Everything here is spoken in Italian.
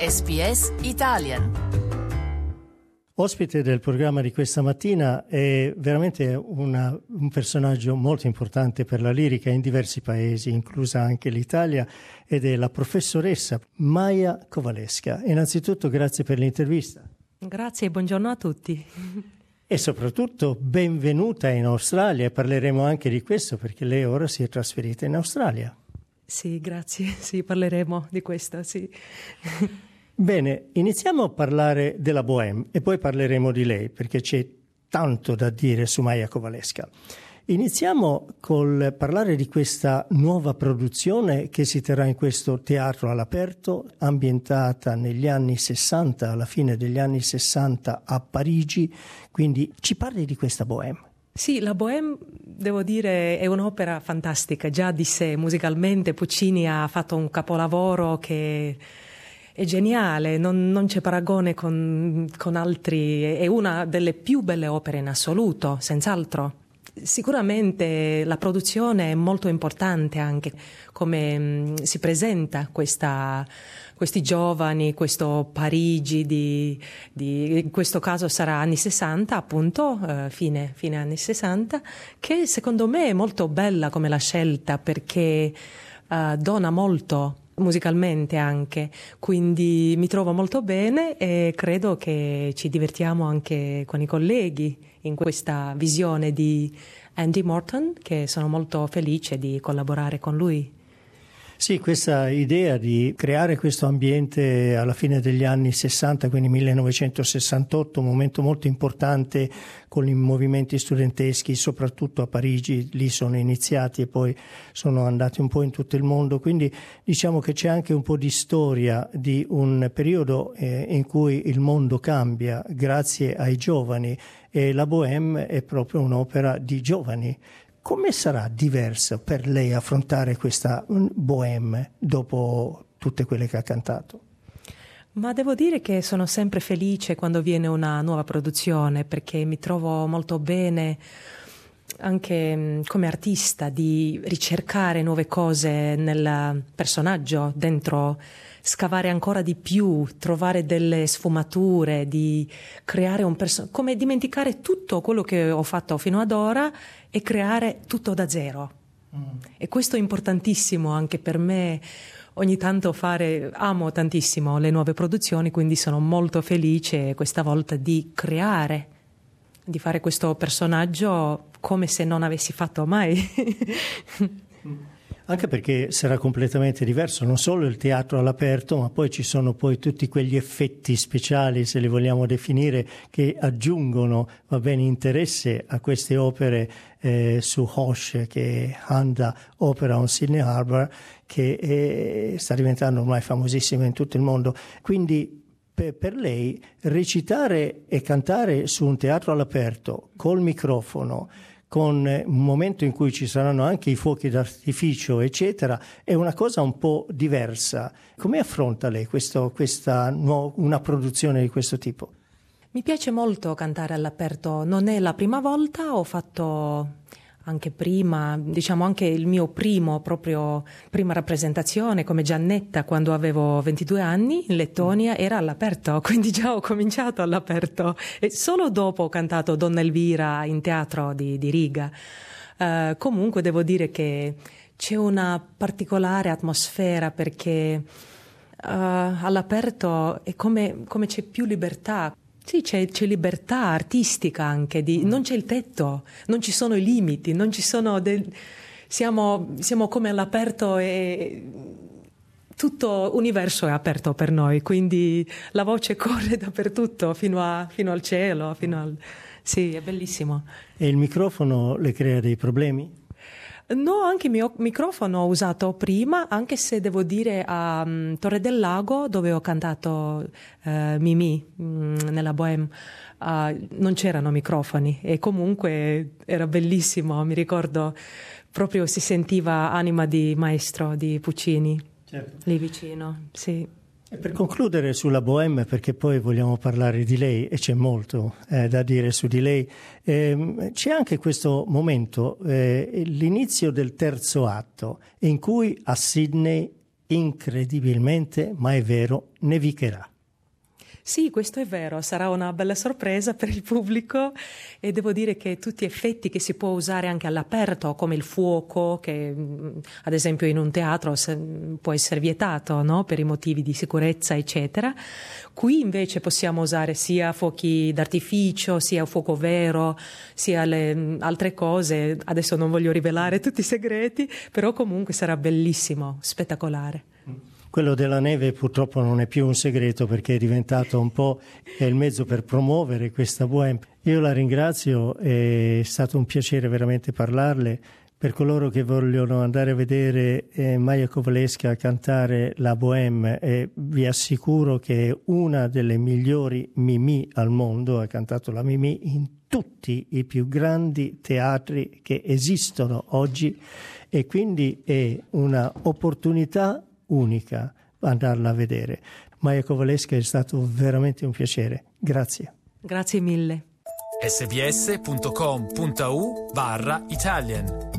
SBS Italian. Ospite del programma di questa mattina è veramente un personaggio molto importante per la lirica in diversi paesi, inclusa anche l'Italia, ed è la professoressa Maja Kowalewska. Innanzitutto grazie per l'intervista. Grazie e buongiorno a tutti. E soprattutto benvenuta in Australia, e parleremo anche di questo perché lei ora si è trasferita in Australia. Sì, grazie. Sì, parleremo di questo, sì. Bene, iniziamo a parlare della Bohème e poi parleremo di lei perché c'è tanto da dire su Maja Kowalewska. Iniziamo col parlare di questa nuova produzione che si terrà in questo teatro all'aperto, ambientata negli anni 60, alla fine degli anni 60 a Parigi, quindi ci parli di questa Bohème. Sì, la Bohème, devo dire, è un'opera fantastica, già di sé, musicalmente Puccini ha fatto un capolavoro che è geniale, non c'è paragone con altri, è una delle più belle opere in assoluto, senz'altro. Sicuramente la produzione è molto importante anche, come si presenta questi giovani, questo Parigi in questo caso sarà anni 60 appunto, fine anni 60, che secondo me è molto bella come la scelta perché dona molto musicalmente anche, quindi mi trovo molto bene e credo che ci divertiamo anche con i colleghi in questa visione di Andy Morton, che sono molto felice di collaborare con lui. Sì, questa idea di creare questo ambiente alla fine degli anni 60, quindi 1968, un momento molto importante con i movimenti studenteschi, soprattutto a Parigi, lì sono iniziati e poi sono andati un po' in tutto il mondo, quindi diciamo che c'è anche un po' di storia di un periodo in cui il mondo cambia grazie ai giovani e la Bohème è proprio un'opera di giovani. Come sarà diverso per lei affrontare questa Bohème dopo tutte quelle che ha cantato? Ma devo dire che sono sempre felice quando viene una nuova produzione perché mi trovo molto bene anche come artista di ricercare nuove cose nel personaggio, dentro, scavare ancora di più, trovare delle sfumature, di creare come dimenticare tutto quello che ho fatto fino ad ora e creare tutto da zero. E questo è importantissimo anche per me. Ogni tanto amo tantissimo le nuove produzioni, quindi sono molto felice questa volta di creare, di fare questo personaggio come se non avessi fatto mai. Anche perché sarà completamente diverso, non solo il teatro all'aperto, ma poi ci sono poi tutti quegli effetti speciali, se li vogliamo definire, che aggiungono interesse a queste opere su Hoche, che Handa Opera on Sydney Harbour, che sta diventando ormai famosissima in tutto il mondo. Quindi per lei recitare e cantare su un teatro all'aperto col microfono, con un momento in cui ci saranno anche i fuochi d'artificio, eccetera, è una cosa un po' diversa. Come affronta lei una produzione di questo tipo? Mi piace molto cantare all'aperto, non è la prima volta, ho fatto anche prima, diciamo anche il mio prima rappresentazione come Giannetta quando avevo 22 anni in Lettonia era all'aperto, quindi già ho cominciato all'aperto e solo dopo ho cantato Donna Elvira in teatro di Riga. Comunque devo dire che c'è una particolare atmosfera perché all'aperto è come c'è più libertà. Sì, c'è libertà artistica anche, non c'è il tetto, non ci sono i limiti, non ci sono siamo come all'aperto e tutto l'universo è aperto per noi, quindi la voce corre dappertutto fino al cielo, sì, è bellissimo. E il microfono le crea dei problemi? No, anche il mio microfono ho usato prima, anche se devo dire a Torre del Lago, dove ho cantato Mimì nella Bohème, non c'erano microfoni e comunque era bellissimo, mi ricordo, proprio si sentiva anima di maestro di Puccini, certo, lì vicino, sì. E per concludere sulla Bohème, perché poi vogliamo parlare di lei e c'è molto da dire su di lei, c'è anche questo momento, l'inizio del terzo atto, in cui a Sydney incredibilmente, ma è vero, nevicherà. Sì, questo è vero, sarà una bella sorpresa per il pubblico e devo dire che tutti effetti che si può usare anche all'aperto, come il fuoco, che ad esempio in un teatro può essere vietato, no? Per i motivi di sicurezza, eccetera. Qui invece possiamo usare sia fuochi d'artificio, sia fuoco vero, sia le altre cose. Adesso non voglio rivelare tutti i segreti, però comunque sarà bellissimo, spettacolare. Quello della neve purtroppo non è più un segreto perché è diventato un po' il mezzo per promuovere questa Bohème. Io la ringrazio, è stato un piacere veramente parlarle. Per coloro che vogliono andare a vedere Maja Kowalewska cantare la Bohème, vi assicuro che è una delle migliori Mimì al mondo, ha cantato la Mimì in tutti i più grandi teatri che esistono oggi e quindi è una opportunità unica andarla a vedere. Maja Kowalewska è stato veramente un piacere. Grazie. Grazie mille. sbs.com.au/Italian